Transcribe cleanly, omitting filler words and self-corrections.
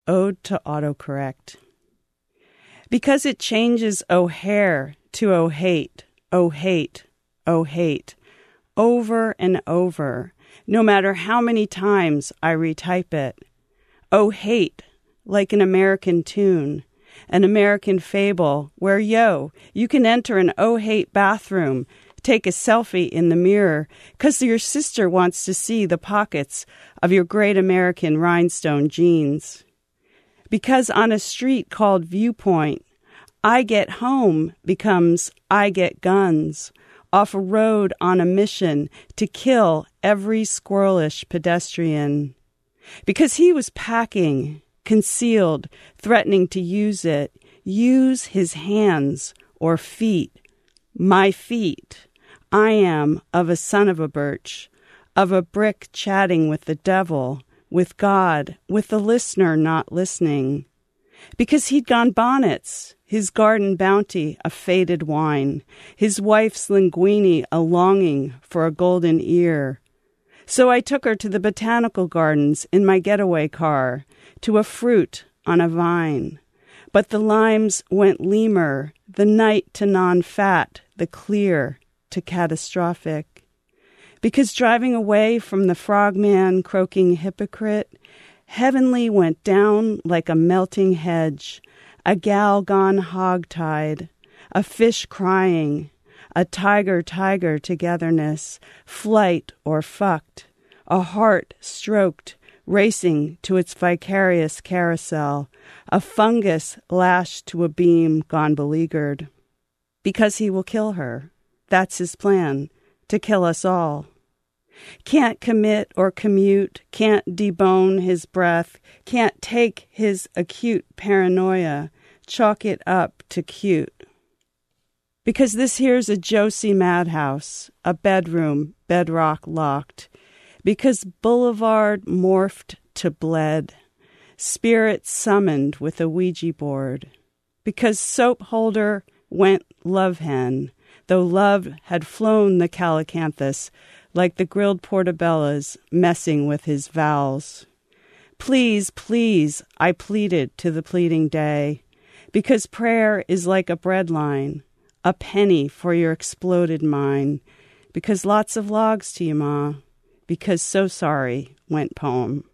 Ode to Autocorrect. Because it changes O'Hare to oh hate, oh hate, oh hate, over and over, no matter how many times I retype it. Oh hate, like an American tune, an American fable where, you can enter an oh hate bathroom, take a selfie in the mirror, 'cause your sister wants to see the pockets of your great American rhinestone jeans. Because on a street called Viewpoint, I get home becomes I get guns, off a road on a mission to kill every squirrelish pedestrian. Because he was packing, concealed, threatening to use his hands or feet, my feet. I am of a son of a birch, of a brick chatting with the devil, with God, with the listener not listening. Because he'd gone bonnets, his garden bounty a faded wine, his wife's linguine a longing for a golden ear. So I took her to the botanical gardens in my getaway car, to a fruit on a vine. But the limes went lemur, the night to non-fat, the clear to catastrophic. Because driving away from the frogman croaking hypocrite, heavenly went down like a melting hedge, a gal gone hog-tied, a fish crying, a tiger togetherness, flight or fucked, a heart stroked, racing to its vicarious carousel, a fungus lashed to a beam gone beleaguered. Because he will kill her. That's his plan, to kill us all. Can't commit or commute, can't debone his breath, can't take his acute paranoia, chalk it up to cute. Because this here's a Josie madhouse, a bedroom, bedrock locked. Because boulevard morphed to bled, spirit summoned with a Ouija board. Because soap holder went love hen, though love had flown the calycanthus like the grilled portobellas messing with his vowels. Please, please, I pleaded to the pleading day, because prayer is like a breadline, a penny for your exploded mind, because lots of logs to you, Ma, because so sorry went poem.